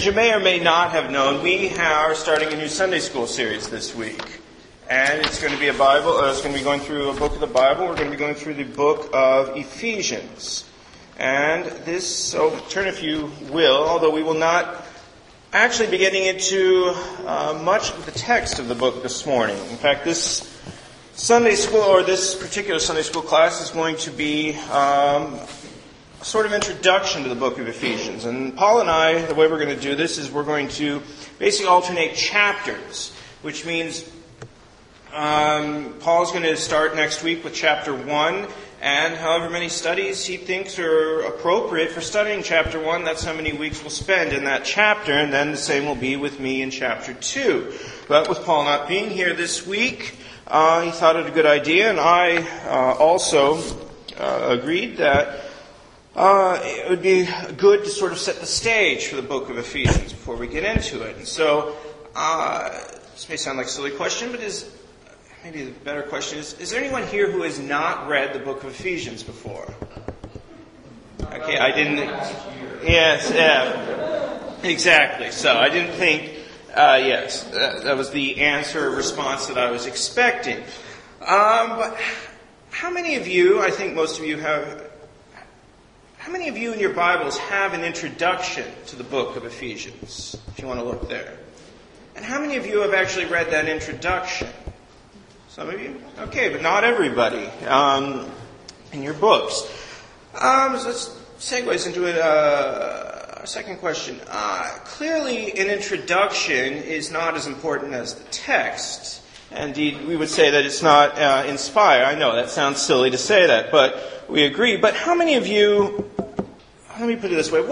As you may or may not have known, we are starting a new Sunday school series this week. And it's going to be it's going to be going through a book of the Bible. We're going to be going through the book of Ephesians. And so turn if you will, although we will not actually be getting into much of the text of the book this morning. In fact, this Sunday school, or this particular Sunday school class, is going to be sort of introduction to the book of Ephesians. And Paul and I, the way we're going to do this is we're going to basically alternate chapters, which means Paul's going to start next week with chapter 1, and however many studies he thinks are appropriate for studying chapter 1, that's how many weeks we'll spend in that chapter, and then the same will be with me in chapter 2. But with Paul not being here this week, he thought it a good idea, and I also agreed that it would be good to sort of set the stage for the book of Ephesians before we get into it. And so, this may sound like a silly question, but maybe the better question is there anyone here who has not read the book of Ephesians before? Okay, I didn't. Yes, yeah, exactly. So I didn't think. Yes, that was the answer or response that I was expecting. But how many of you? I think most of you have. How many of you in your Bibles have an introduction to the book of Ephesians, if you want to look there? And how many of you have actually read that introduction? Some of you? Okay, but not everybody in your books. So let's segue into our second question. Clearly, an introduction is not as important as the text. Indeed, we would say that it's not inspired. I know that sounds silly to say that, but we agree. But how many of you, let me put it this way,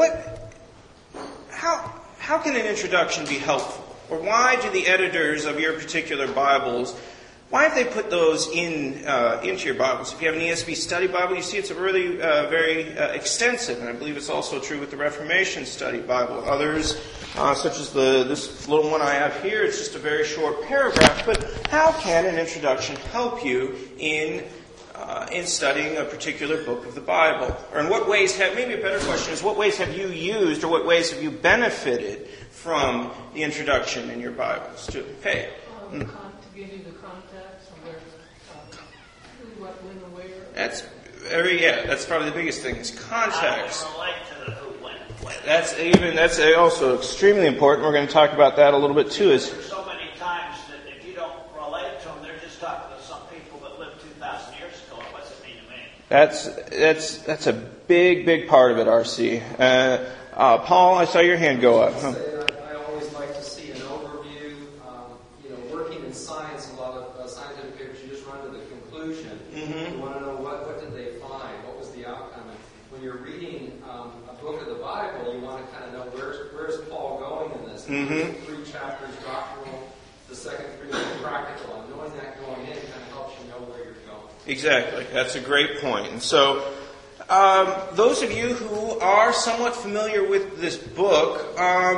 how can an introduction be helpful? Or why do the editors of your particular Bibles, why have they put those into your Bibles? If you have an ESV study Bible, you see it's a really very extensive, and I believe it's also true with the Reformation Study Bible. Others, such as this little one I have here, it's just a very short paragraph. But how can an introduction help you in studying a particular book of the Bible? Or in what ways maybe a better question is, what ways have you used or what ways have you benefited from the introduction in your Bibles? To give you the context and where, who, what, when, and where. That's probably the biggest thing, is context. How do you relate to the who, when, when? That's also extremely important. We're going to talk about that a little bit too. There's so many times that if you don't relate to them, they're just talking to some people that lived 2,000 years ago. What's it mean to me? That's a big part of it, R.C. Paul, I saw your hand go up. Huh? I always like to see an overview. Working in science, a lot of scientific papers, you just run to the conclusion. Mm-hmm. You want to know what did they find? What was the outcome? And when you're reading a book of the Bible, you want to kind of know where's Paul going in this. Mm-hmm. 3 chapters doctrinal, the second 3 are practical. And knowing that going in kind of helps you know where you're going. Exactly. That's a great point. And so, those of you who are somewhat familiar with this book,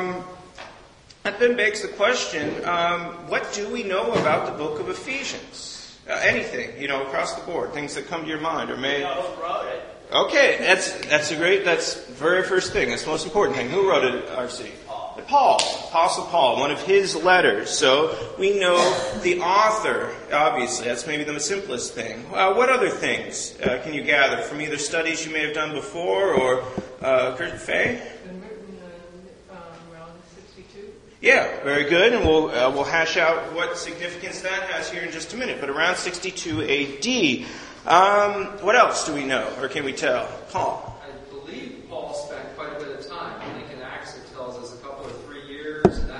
that then begs the question, what do we know about the book of Ephesians? Anything, across the board, things that come to your mind or may... Who wrote it? Okay, that's the very first thing. That's the most important thing. Who wrote it, R.C.? Paul, Apostle Paul, one of his letters. So we know the author, obviously. That's maybe the simplest thing. What other things can you gather from either studies you may have done before or Kurt Fay? Been written around 62. Yeah, very good. And we'll hash out what significance that has here in just a minute. But around 62 A.D. What else do we know, or can we tell? Paul. I believe Paul spent quite a bit of time. I think in Acts it tells us a couple of 3 years.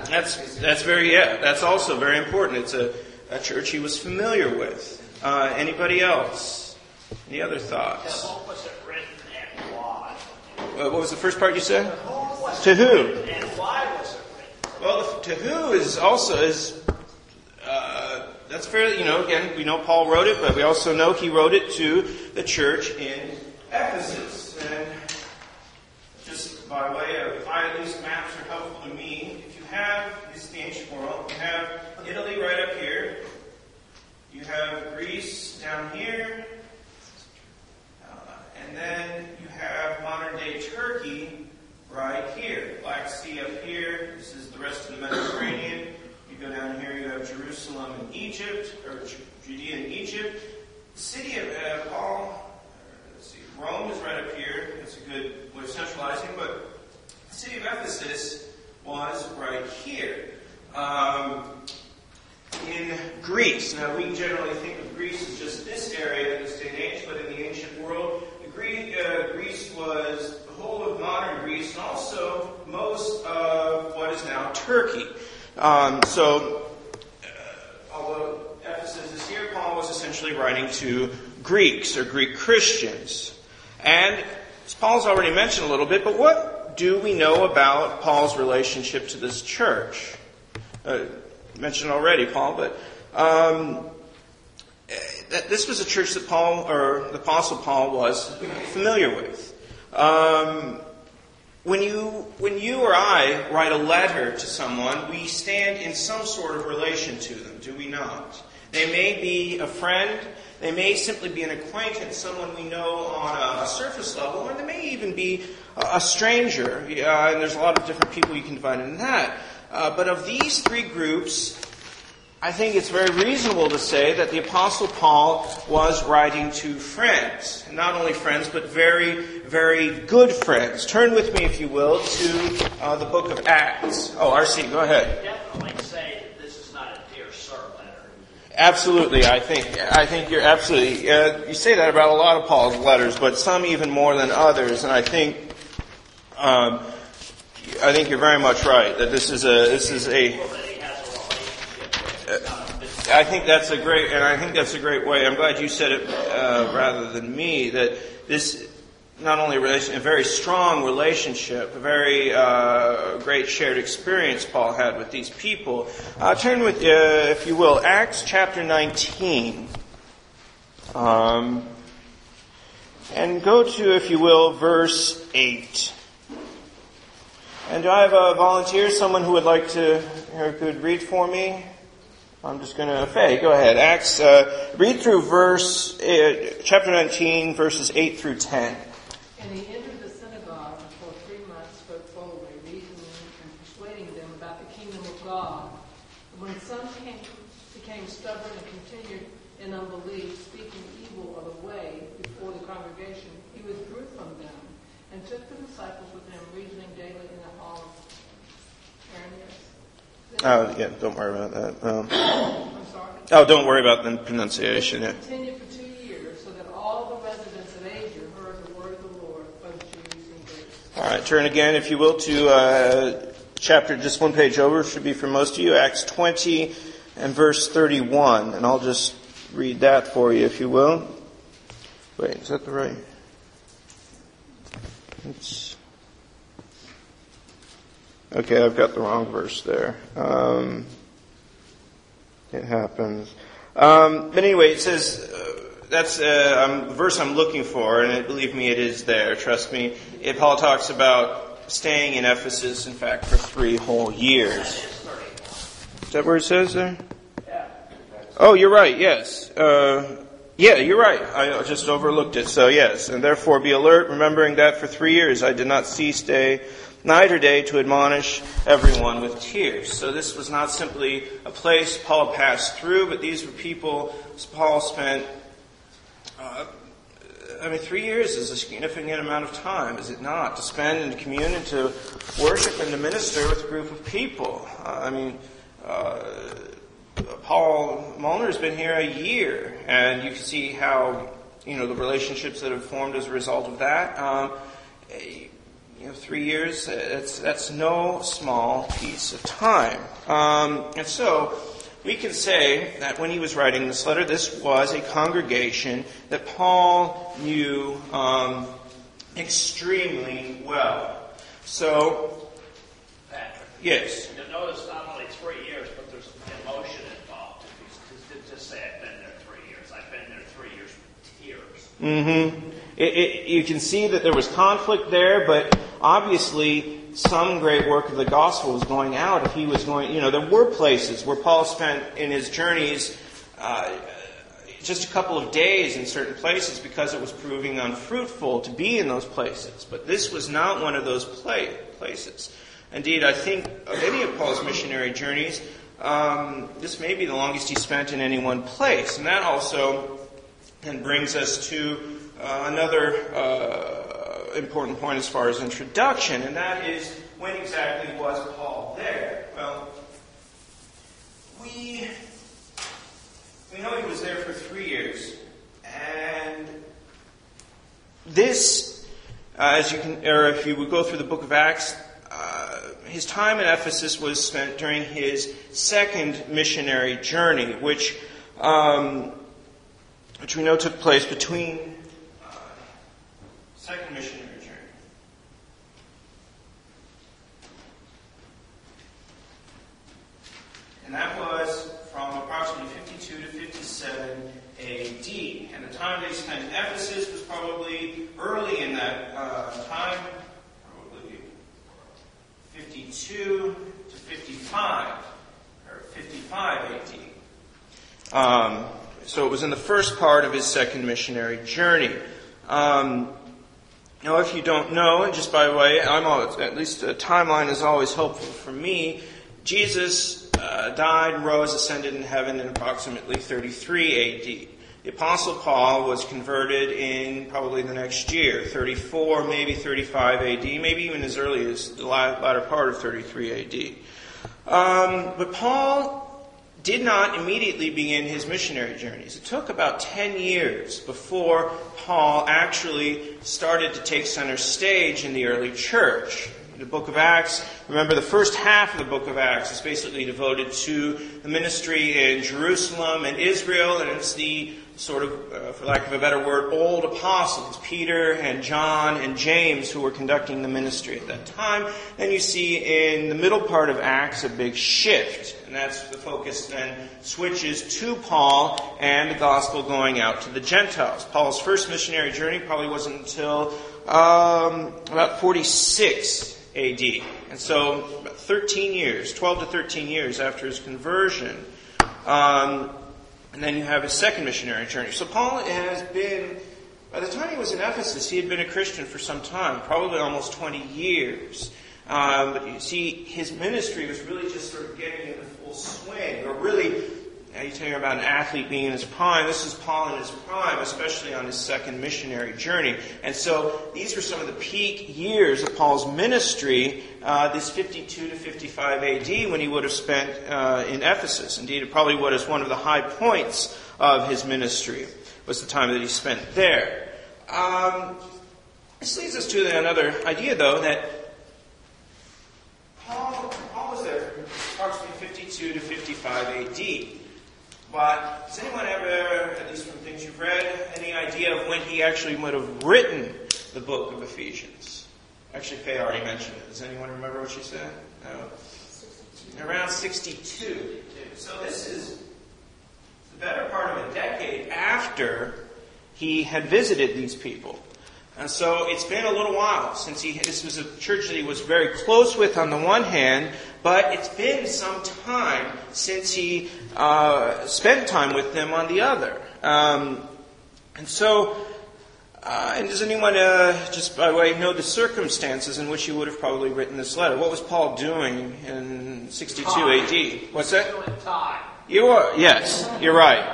That's also very important. It's a church he was familiar with. Anybody else? Any other thoughts? To whom was it written and why? What was the first part you said? To who? And why was it written? Well, to who is also that's fairly, again, we know Paul wrote it, but we also know he wrote it to the church in Ephesus. And just by way of, at least maps are helpful to me. If you have, this is the ancient world, you have Italy right up here. You have Greece down here. And then you have modern-day Turkey right here. Black Sea up here, This is the rest of the Mediterranean. You go down here, you have Jerusalem and Egypt, or Judea and Egypt. The city of Rome is right up here. That's a good way of centralizing, but the city of Ephesus was right here. In Greece, now we generally think of Greece as just this area in this day and age, but in the ancient world, Greece was the whole of modern Greece and also most of what is now Turkey. Although Ephesus is here, Paul was essentially writing to Greeks or Greek Christians. And as Paul's already mentioned a little bit, but what do we know about Paul's relationship to this church? Mentioned already, Paul, but this was a church that Paul, or the Apostle Paul, was familiar with. When you or I write a letter to someone, we stand in some sort of relation to them, do we not? They may be a friend, they may simply be an acquaintance, someone we know on a surface level, or they may even be a stranger. And there's a lot of different people you can find in that. But of these three groups, I think it's very reasonable to say that the Apostle Paul was writing to friends. And not only friends, but very, very good friends. Turn with me, if you will, to the book of Acts. Oh, RC, go ahead. Definitely say that this is not a Dear Sir letter. Absolutely, I think you're absolutely... you say that about a lot of Paul's letters, but some even more than others. And I think you're very much right that this is a. I think that's a great way. I'm glad you said it rather than me. That this not only a very strong relationship, a very great shared experience Paul had with these people. Turn with, if you will, Acts chapter 19, and go to, if you will, verse 8. And do I have a volunteer, someone who would like to, could read for me? I'm just going to, Faye, go ahead. Acts, read through chapter 19, verses 8 through 10. And he entered the synagogue and for 3 months spoke boldly, reasoning and persuading them about the kingdom of God. And when some became stubborn and continued in unbelief, speaking evil of the way before the congregation, he withdrew from them and took the disciples with him, reasoning daily in the hall of Tyrannus. Oh, yeah, don't worry about that. I'm sorry? Oh, don't worry about the pronunciation. It continued for 2 years, so that all the residents of Asia heard the word of the Lord, both Jews and Greeks. All right, turn again, if you will, to chapter just one page over, should be for most of you, Acts 20 and verse 31. And I'll just read that for you, if you will. Wait, is that the right? Okay, I've got the wrong verse there. It happens. But anyway, it says, that's the verse I'm looking for, and believe me, it is there. Trust me. Paul talks about staying in Ephesus, in fact, for 3 whole years. Is that where it says there? Oh, you're right, yes. Yeah, you're right. I just overlooked it. So yes, and therefore be alert, remembering that for 3 years I did not cease night or day to admonish everyone with tears. So this was not simply a place Paul passed through, but these were people Paul spent. 3 years is a significant amount of time, is it not? To spend and to commune and to worship and to minister with a group of people. Paul Molnar has been here a year, and you can see how, the relationships that have formed as a result of that. 3 years, that's no small piece of time. And so, we can say that when he was writing this letter, this was a congregation that Paul knew extremely well. So, Patrick. Yes. You notice not only 3 years, but there's emotion involved. To just say I've been there 3 years. I've been there 3 years with tears. Mm-hmm. You can see that there was conflict there, but obviously some great work of the gospel was going out. If he was going, there were places where Paul spent in his journeys just a couple of days in certain places because it was proving unfruitful to be in those places. But this was not one of those places. Indeed, I think of any of Paul's missionary journeys, this may be the longest he spent in any one place. And that also then brings us to another important point as far as introduction, and that is, when exactly was Paul there? Well, we know he was there for 3 years, and this, if you would go through the book of Acts, his time in Ephesus was spent during his second missionary journey, which we know took place between second missionary journey. And that was from approximately 52 to 57 A.D. And the time they spent in Ephesus was probably early in that time, probably 52 to 55, or 55 A.D. So it was in the first part of his second missionary journey. Now, if you don't know, and just by the way, at least a timeline is always helpful for me. Jesus died, rose, ascended in heaven in approximately 33 A.D. The Apostle Paul was converted in probably the next year, 34, maybe 35 A.D., maybe even as early as the latter part of 33 A.D. But Paul did not immediately begin his missionary journeys. It took about 10 years before Paul actually started to take center stage in the early church. In the book of Acts, remember the first half of the book of Acts is basically devoted to the ministry in Jerusalem and Israel, and it's the sort of, for lack of a better word, old apostles, Peter and John and James, who were conducting the ministry at that time. Then you see in the middle part of Acts a big shift, and that's the focus then switches to Paul and the gospel going out to the Gentiles. Paul's first missionary journey probably wasn't until about 46 A.D. And so about 13 years, 12 to 13 years after his conversion. And then you have his second missionary journey. So Paul has been, by the time he was in Ephesus, he had been a Christian for some time, probably almost 20 years. But you see, his ministry was really just sort of getting into full swing, or really, you tell about an athlete being in his prime. This is Paul in his prime, especially on his second missionary journey. And so these were some of the peak years of Paul's ministry, this 52 to 55 A.D., when he would have spent in Ephesus. Indeed, it probably was one of the high points of his ministry, was the time that he spent there. This leads us to another idea, though, that Paul was there from approximately 52 to 55 A.D., but does anyone ever, at least from things you've read, any idea of when he actually would have written the book of Ephesians? Actually, Faye already mentioned it. Does anyone remember what she said? No. 62. Around 62. So this is the better part of a decade after he had visited these people. And so it's been a little while since this was a church that he was very close with on the one hand, but it's been some time since he spent time with them on the other. And does anyone, just by the way, know the circumstances in which he would have probably written this letter? What was Paul doing in 62 A.D.? What's that? You are, yes, you're right.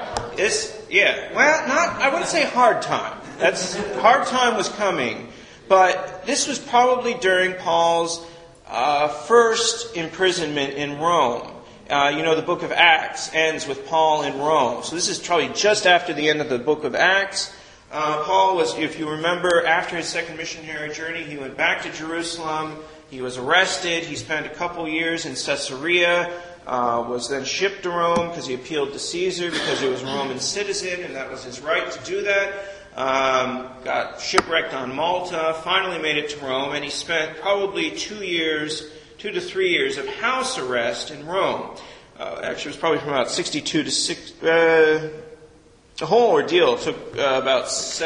I wouldn't say hard time. Hard time was coming, but this was probably during Paul's first imprisonment in Rome. The book of Acts ends with Paul in Rome. So this is probably just after the end of the book of Acts. Paul was, if you remember, after his second missionary journey, he went back to Jerusalem. He was arrested. He spent a couple years in Caesarea, was then shipped to Rome because he appealed to Caesar because he was a Roman citizen, and that was his right to do that. Got shipwrecked on Malta, finally made it to Rome, and he spent probably 2 to 3 years of house arrest in Rome. Actually, it was probably from about 62 to 6. The whole ordeal took about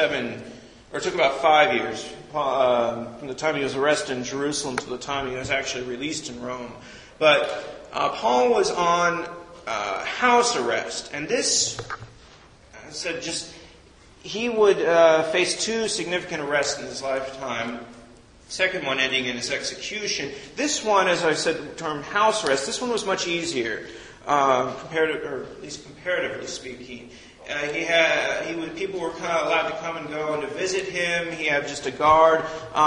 5 years from the time he was arrested in Jerusalem to the time he was actually released in Rome. But Paul was on house arrest, and this he would face 2 significant arrests in his lifetime. Second one ending in his execution. This one, as I said, termed house arrest, this one was much easier, or at least comparatively speaking. People were kind of allowed to come and go and to visit him. He had just a guard.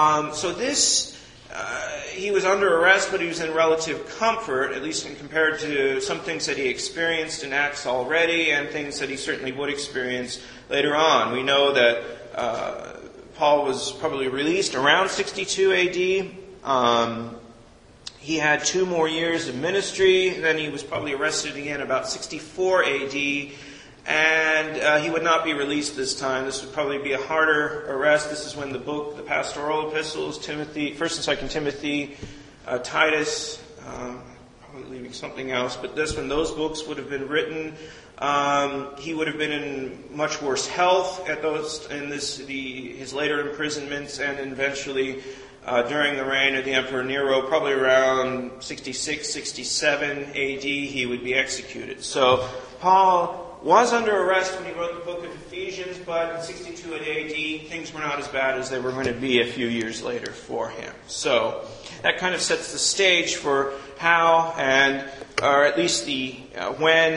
He was under arrest, but he was in relative comfort, at least compared to some things that he experienced in Acts already and things that he certainly would experience later on. We know that Paul was probably released around 62 AD. He had 2 more years of ministry. Then he was probably arrested again about 64 AD. And he would not be released this time. This would probably be a harder arrest. This is when the pastoral epistles, Timothy, 1st and 2nd Timothy, Titus, probably leaving something else, but this when those books would have been written. He would have been in much worse health his later imprisonments, and eventually during the reign of the Emperor Nero, probably around 66, 67 AD, he would be executed. So Paul was under arrest when he wrote the book of Ephesians, but in 62 AD, things were not as bad as they were going to be a few years later for him. So that kind of sets the stage for how, or at least the when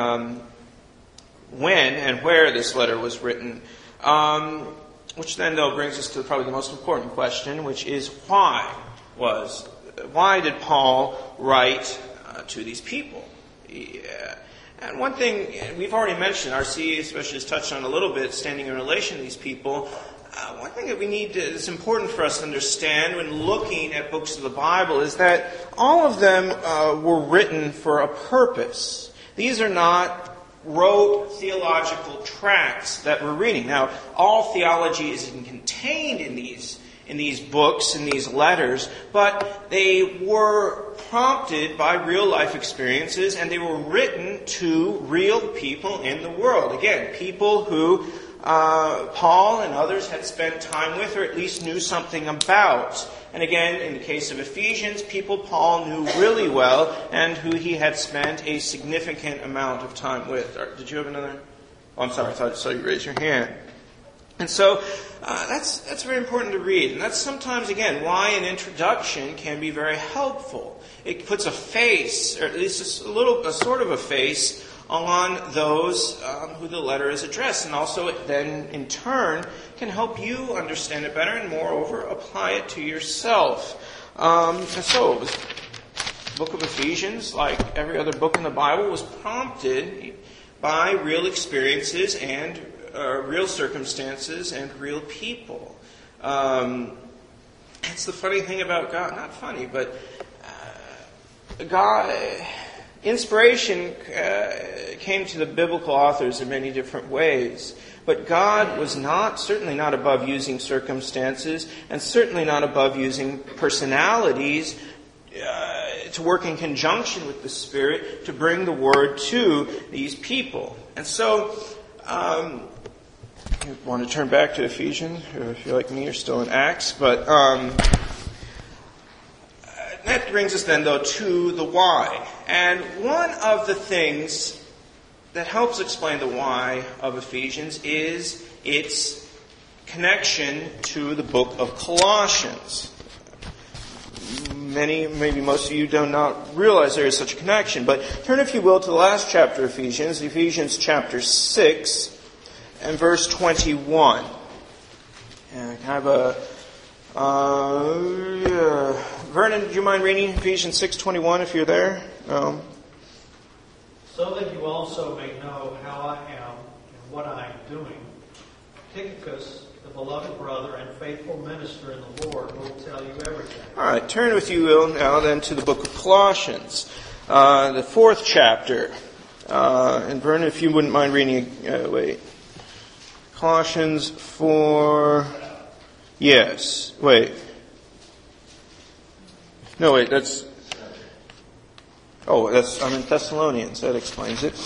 and where this letter was written. Which then, though, brings us to probably the most important question, which is why did Paul write to these people? And one thing we've already mentioned, R.C. especially has touched on a little bit, standing in relation to these people. One thing that is important for us to understand when looking at books of the Bible is that all of them were written for a purpose. These are not rote theological tracts that we're reading. Now, all theology isn't contained in these books, in these letters, but they were prompted by real life experiences, and they were written to real people in the world. Again, people who Paul and others had spent time with, or at least knew something about. And again, in the case of Ephesians, people Paul knew really well and who he had spent a significant amount of time with. Did you have another? Oh, I'm sorry, I thought I saw you raise your hand. And so that's very important to read. And that's sometimes, again, why an introduction can be very helpful. It puts a face, or at least a sort of a face, on those who the letter is addressed. And also it then, in turn, can help you understand it better and, moreover, apply it to yourself. And so the book of Ephesians, like every other book in the Bible, was prompted by real experiences and real circumstances and real people. It's the funny thing about God. Not funny, but God... Inspiration came to the biblical authors in many different ways. But God was certainly not above using circumstances, and certainly not above using personalities to work in conjunction with the Spirit to bring the Word to these people. And so, you want to turn back to Ephesians, or if you're like me, you're still in Acts, but... that brings us then, though, to the why. And one of the things that helps explain the why of Ephesians is its connection to the book of Colossians. Maybe most of you do not realize there is such a connection. But turn, if you will, to the last chapter of Ephesians, Ephesians chapter 6 and verse 21. And kind of Vernon, do you mind reading Ephesians 6:21 if you're there? So that you also may know how I am and what I am doing, Tychicus, the beloved brother and faithful minister in the Lord, will tell you everything. All right, turn, if you will, now then to the book of Colossians, the 4th chapter. And Vernon, if you wouldn't mind reading, Colossians 4... Yes. Wait. No, wait, that's... Oh, I'm in Thessalonians. That explains it.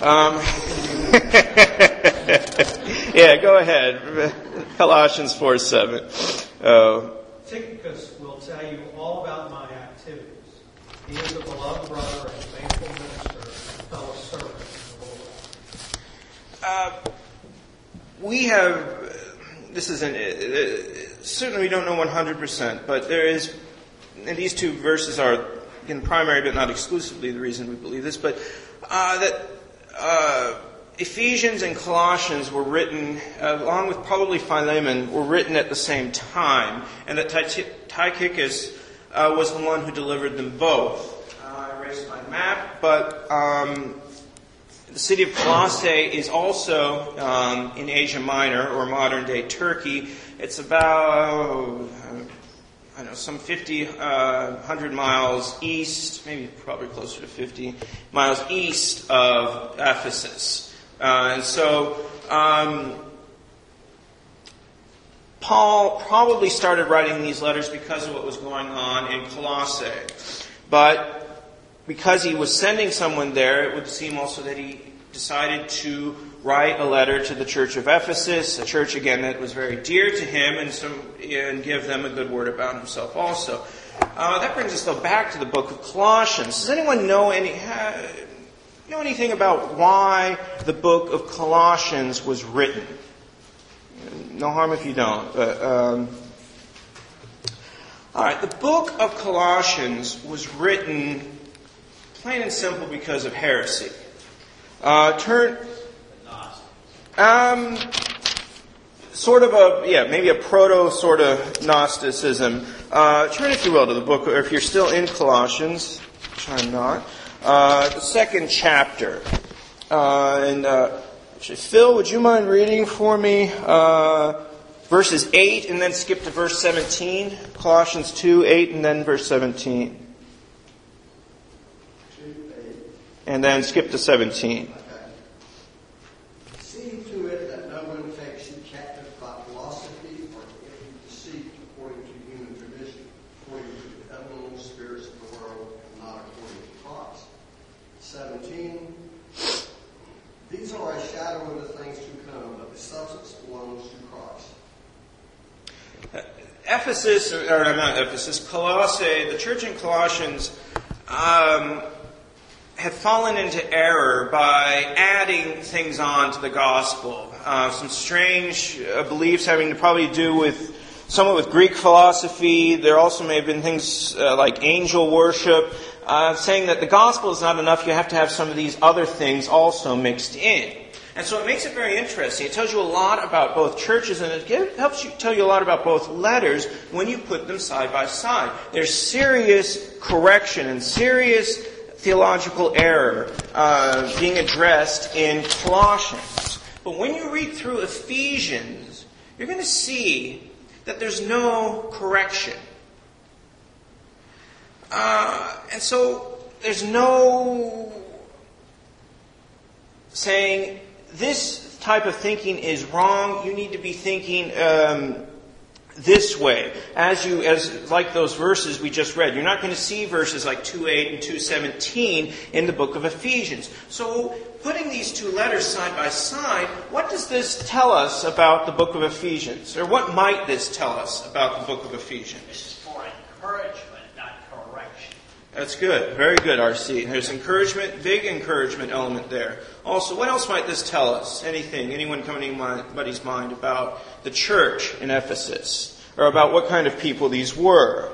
Yeah, go ahead. Colossians 4:7. Tychicus will tell you all about my activities. He is a beloved brother and faithful minister and fellow servant in the Lord. We have... This is certainly we don't know 100%, but there is, and these two verses are, again, primary but not exclusively the reason we believe this, but that Ephesians and Colossians were written, along with probably Philemon, were written at the same time, and that Tychicus was the one who delivered them both. I erased my map, but the city of Colossae is also in Asia Minor, or modern-day Turkey. It's about, some 100 miles east, maybe probably closer to 50 miles east of Ephesus. And so Paul probably started writing these letters because of what was going on in Colossae. But because he was sending someone there, it would seem also that he decided to write a letter to the church of Ephesus, a church, again, that was very dear to him, and give them a good word about himself also. That brings us, though, back to the book of Colossians. Does anyone know anything about why the book of Colossians was written? No harm if you don't. But, all right, the book of Colossians was written, plain and simple, because of heresy. Maybe a proto sort of Gnosticism. Turn, if you will, to the book, or if you're still in Colossians, which I'm not, the second chapter. Phil, would you mind reading for me verses 8 and then skip to verse 17? Colossians 2, 8 and then verse 17. And then skip to 17. See to it that no one takes you captive by philosophy or empty deceit according to human tradition, according to the elemental spirits of the world, and not according to Christ. 17. These are a shadow of the things to come, but the substance belongs to Christ. Colossae, the church in Colossians, had fallen into error by adding things on to the gospel. Some strange beliefs having to probably do with somewhat with Greek philosophy. There also may have been things like angel worship, saying that the gospel is not enough. You have to have some of these other things also mixed in. And so it makes it very interesting. It tells you a lot about both churches, and it helps you tell you a lot about both letters when you put them side by side. There's serious correction and serious theological error being addressed in Colossians. But when you read through Ephesians, you're going to see that there's no correction. And so there's no saying, this type of thinking is wrong, you need to be thinking this way. As like those verses we just read. You're not going to see verses like 2:8 and 2:17 in the book of Ephesians. So, putting these two letters side by side, what does this tell us about the book of Ephesians? Or what might this tell us about the book of Ephesians? It's for encouragement, not correction. That's good. Very good, R.C. There's encouragement, big encouragement element there. Also, what else might this tell us? Anyone coming to anybody's mind about the church in Ephesus? Or about what kind of people these were?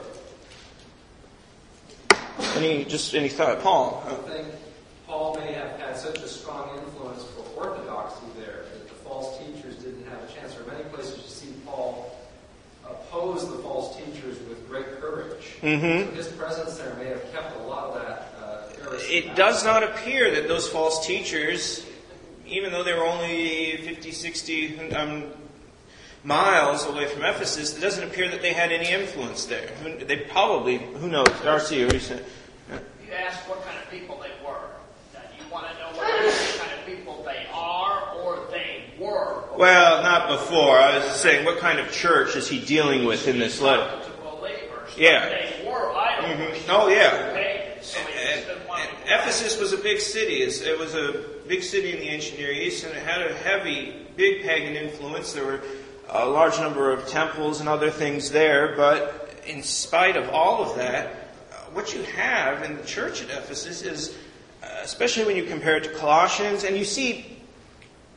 Any thought? Paul? I think Paul may have had such a strong influence for orthodoxy there that the false teachers didn't have a chance. Or many places you see Paul oppose the false teachers with great courage. Mm-hmm. So his presence there may have kept a lot of that heresy. It does not appear that those false teachers, even though they were only 50, 60 miles away from Ephesus, it doesn't appear that they had any influence there. They probably, who knows? Darcy, what do you say? You asked what kind of people they were. Now, you want to know what kind of people they are or they were. Well, not before. I was saying, what kind of church is he dealing with in this letter? To believers. Yeah. They were idols. Mm-hmm. Oh, yeah. So Ephesus was a big city. It was a big city in the ancient Near East, and it had a heavy, big pagan influence. There were a large number of temples and other things there, but in spite of all of that, what you have in the church at Ephesus is, especially when you compare it to Colossians, and you see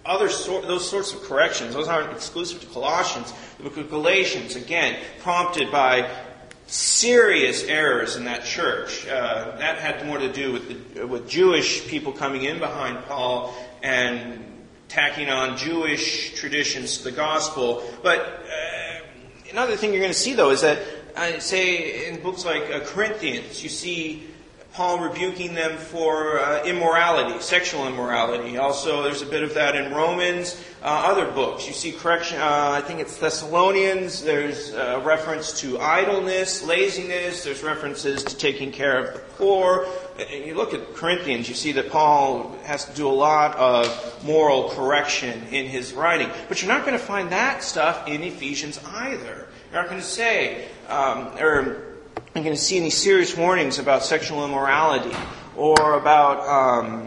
those sorts of corrections. Those aren't exclusive to Colossians. The book of Galatians, again, prompted by serious errors in that church. That had more to do with Jewish people coming in behind Paul and tacking on Jewish traditions to the gospel. But another thing you're going to see, though, is that, say, in books like Corinthians, you see Paul rebuking them for immorality, sexual immorality. Also, there's a bit of that in Romans. Other books, you see correction. I think it's Thessalonians. There's a reference to idleness, laziness. There's references to taking care of the poor. And you look at Corinthians, you see that Paul has to do a lot of moral correction in his writing. But you're not going to find that stuff in Ephesians either. You're not going to say, I'm going to see any serious warnings about sexual immorality or about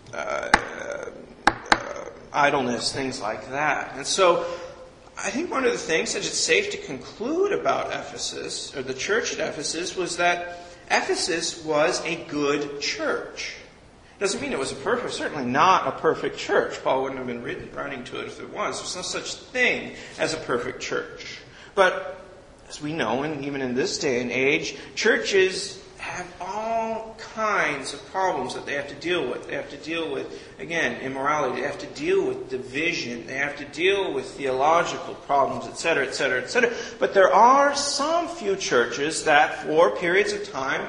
idleness, things like that. And so I think one of the things that it's safe to conclude about Ephesus, or the church at Ephesus, was that Ephesus was a good church. Doesn't mean it was certainly not a perfect church. Paul wouldn't have been writing to it if it was. There's no such thing as a perfect church. But as we know, and even in this day and age, churches have all kinds of problems that they have to deal with. They have to deal with, again, immorality. They have to deal with division. They have to deal with theological problems, etc., etc., etc. But there are some few churches that, for periods of time,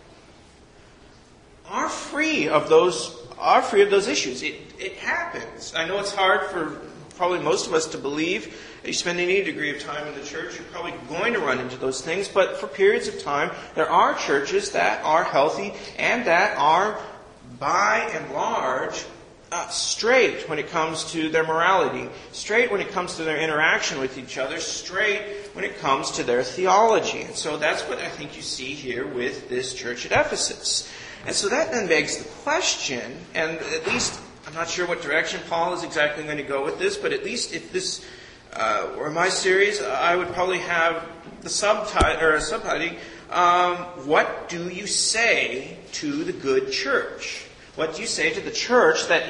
are free of those issues. It happens. I know it's hard for probably most of us to believe. You spend any degree of time in the church, you're probably going to run into those things. But for periods of time, there are churches that are healthy and that are, by and large, straight when it comes to their morality, straight when it comes to their interaction with each other, straight when it comes to their theology. And so that's what I think you see here with this church at Ephesus. And so that then begs the question, and at least I'm not sure what direction Paul is exactly going to go with this, but at least if this were my series, I would probably have the subheading, what do you say to the good church? What do you say to the church that's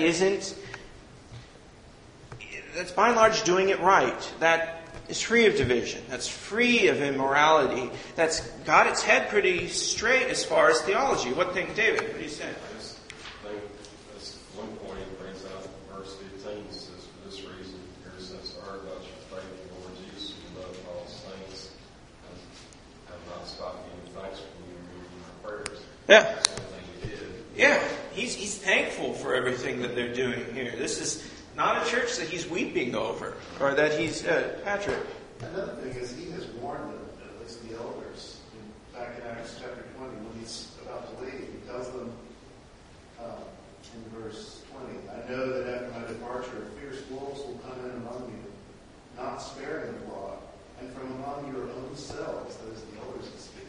by and large doing it right, that is free of division, that's free of immorality, that's got its head pretty straight as far as theology? What think, David? What do you say? I just think that's one point he brings out in verse 15. It says, for this reason, here since our about your faith in the Lord Jesus and love all saints, have not stopped giving thanks for you and reading our prayers. Yeah. That's one thing he did. Yeah, he's thankful for everything that they're doing here. This is not a church that he's weeping over, or that he's... Patrick. Another thing is he has warned them, at least the elders, back in Acts chapter 20, when he's about to leave. He tells them in verse 20, I know that after my departure, fierce wolves will come in among you, not sparing the flock, and from among your own selves, that is the elders that speak.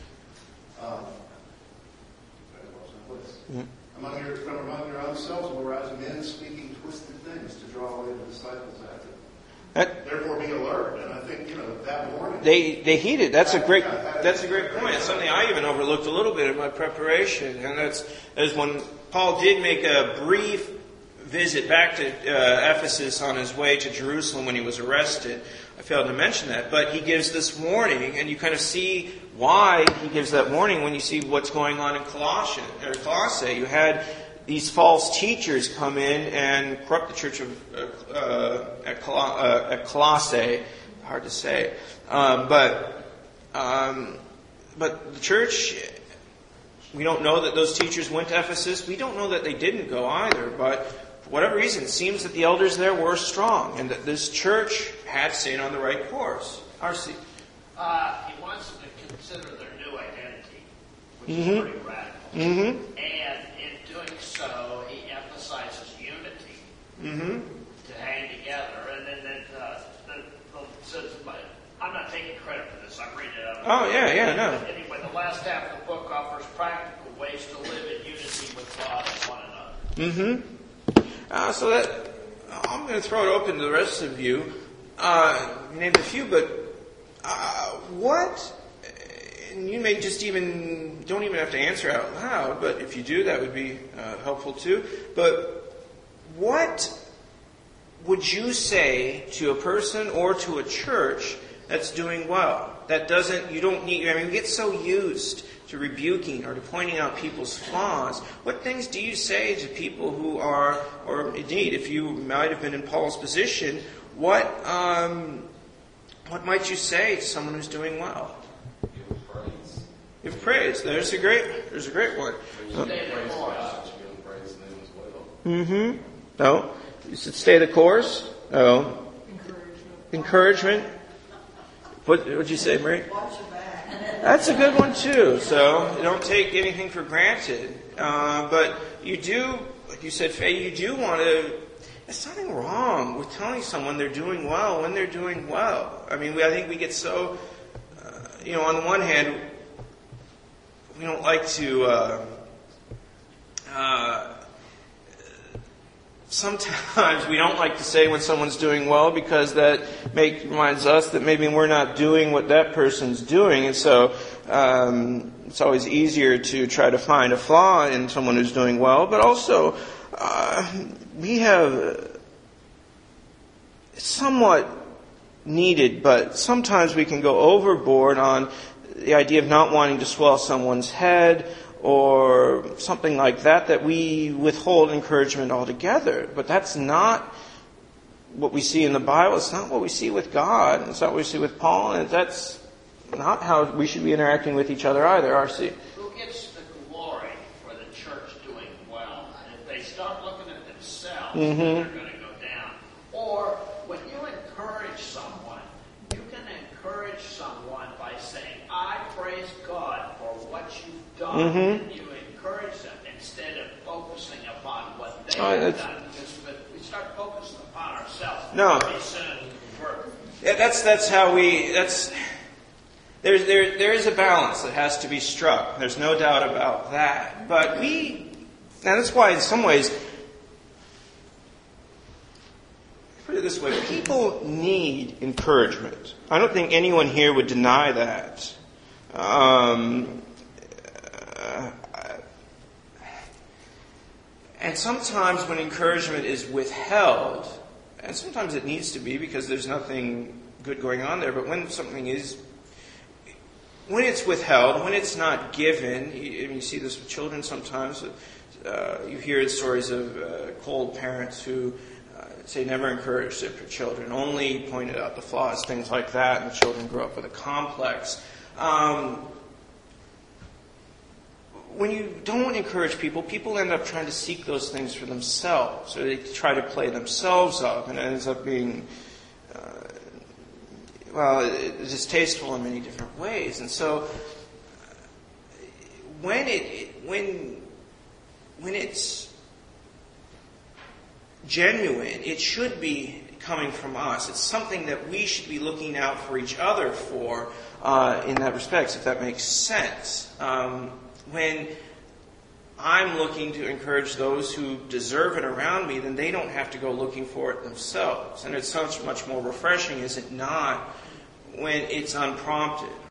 From among your own selves will rise men speaking twisted things to draw away the disciples after them. Therefore, be alert. And I think that warning. They heed it. That's a great point. It's something I even overlooked a little bit in my preparation, and that's when Paul did make a brief visit back to Ephesus on his way to Jerusalem when he was arrested. I failed to mention that, but he gives this warning, and you kind of see why he gives that warning when you see what's going on in Colossae. You had these false teachers come in and corrupt the church at Colossae. Hard to say, but the church. We don't know that those teachers went to Ephesus. We don't know that they didn't go either, but for whatever reason, it seems that the elders there were strong and that this church had stayed on the right course. R.C. He wants them to consider their new identity, which is pretty radical. And in doing so, he emphasizes unity to hang together. And then says, I'm not taking credit for this. I'm reading it out. Oh, yeah, no. Anyway, the last half of the book offers practical ways to live in unity with God and one another. So that I'm going to throw it open to the rest of you. You named a few, but what? And you may just don't even have to answer out loud. But if you do, that would be helpful too. But what would you say to a person or to a church that's doing well? That doesn't, you don't need, I mean, we get so used to rebuking or to pointing out people's flaws. What things do you say to people who are, or indeed, if you might have been in Paul's position, what might you say to someone who's doing well? Give praise. Give praise. There's a great one. When you praise God, you give praise them as well. Mm-hmm. No. You said stay the course. Oh. Encouragement. What would you say, Mary? Watch your back. That's a good one too. So don't take anything for granted. But you do, like you said, Faye, you do want to. There's nothing wrong with telling someone they're doing well when they're doing well. I mean, I think we get so, on the one hand, we don't like to. Sometimes we don't like to say when someone's doing well because that reminds us that maybe we're not doing what that person's doing. And so it's always easier to try to find a flaw in someone who's doing well. But also, we have somewhat needed, but sometimes we can go overboard on the idea of not wanting to swell someone's head or something like that we withhold encouragement altogether. But that's not what we see in the Bible. It's not what we see with God. It's not what we see with Paul. And that's not how we should be interacting with each other either, R.C. Who gets the glory for the church doing well? And if they start looking at themselves, they're going to go down. Or when you encourage someone, you can encourage someone by saying, I praise God for what you've done. And you encourage them instead of focusing upon what they have done. Because if we start focusing upon ourselves, pretty soon that's how we. There is a balance that has to be struck. There's no doubt about that. But that's why in some ways, put it this way, people need encouragement. I don't think anyone here would deny that. And sometimes when encouragement is withheld, and sometimes it needs to be because there's nothing good going on there, but when it's withheld, when it's not given, you see this with children sometimes, you hear stories of cold parents who say never encourage their children, only pointed out the flaws, things like that, and the children grow up with a complex. When you don't encourage people end up trying to seek those things for themselves, or they try to play themselves up, and it ends up being, it's distasteful in many different ways. And so, when it's genuine, it should be coming from us. It's something that we should be looking out for each other for in that respect, if that makes sense. When I'm looking to encourage those who deserve it around me, then they don't have to go looking for it themselves. And it's so much more refreshing, is it not, when it's unprompted.